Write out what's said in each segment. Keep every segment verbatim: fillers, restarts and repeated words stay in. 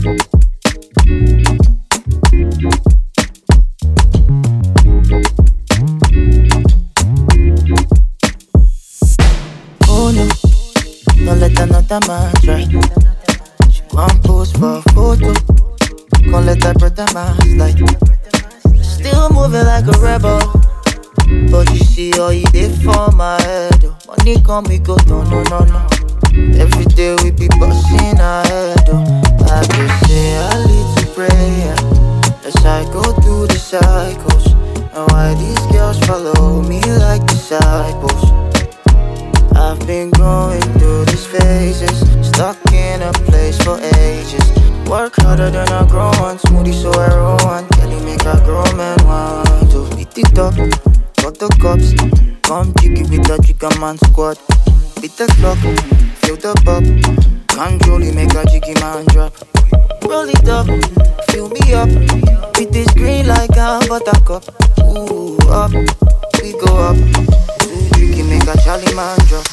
Oh no, don't let another man try. She gon' pose for a photo. Can't let that brother man slide. Still moving like a rebel. But you see all you did for my head. Oh. Money come, we go, no, no, no, no. Every day we be busting our head. Oh. I just say I lead to prayer as I go through the cycles. And why these girls follow me like disciples. I've been going through these phases, stuck in a place for ages. Work harder than I grow on, smoothie so I roll on. Kelly make a grown man want to beat it up, got the cups. Come jiggy with the chicken man squad. Beat the clock, feel the pop. Control it, make a jiggy man drop. Roll it up, fill me up. With this green like a buttercup. Ooh, up, we go up. Too tricky, make a Charlie man drop.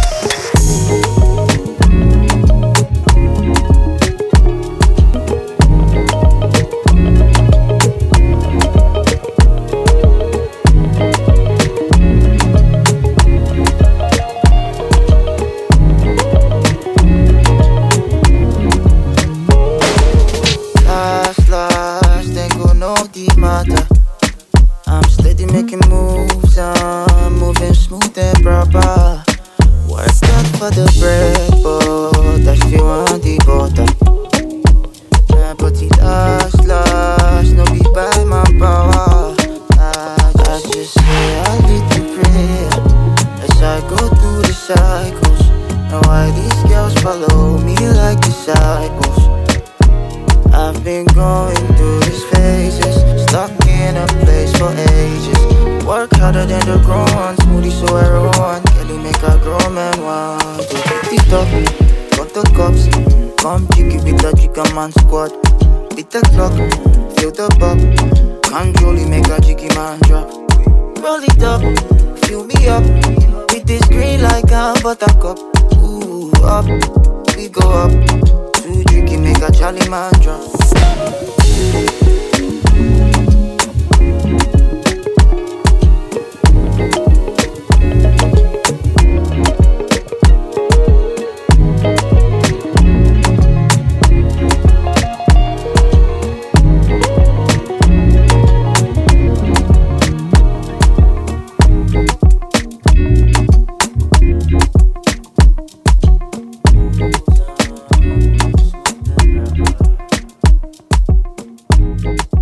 Matter. I'm steady making moves, I'm moving smooth and proper. Work hard for the bread, but I still want the butter. Yeah, but it last, last, no be by my power. I, I just say I need to pray as I go through the cycles. And why these girls follow me like disciples. I've been going through these phases, stuck in a place for ages. Work harder than the grown ones, smoothie so I roll on. Kelly make a grown man want to beat it up, got the cups. Come jiggy with the chicken man squad. Beat the clock, feel the pop. Control it, make a jiggy man drop. Roll it up, fill me up. With this green like a buttercup. Ooh, up, we go up. Too tricky, make a Charlie man drop. Thank you.